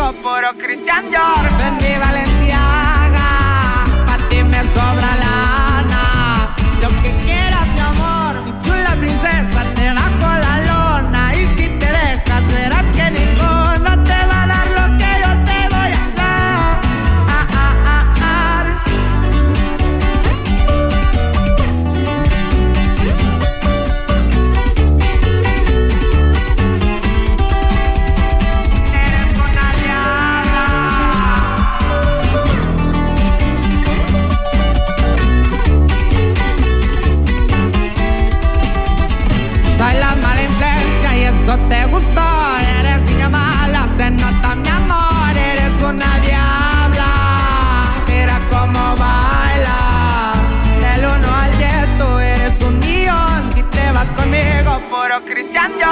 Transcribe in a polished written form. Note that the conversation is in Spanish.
conmigo, puro Christian Dior. En mi Valenciaga, pa' ti me sobra lana. Lo que quieras, mi amor, mi chula princesa, te bajo la lona. Y si te dejas, verás que ninguno te va a dar lo que yo te voy a dar. Eres una diabla. Soy la mala influencia y eso te gustó. Eres niña mala, se nota mi amor. Eres una diabla, mira cómo baila. Del 1 al 10 tú eres un millón. Si te vas conmigo, Puro Christian Dior.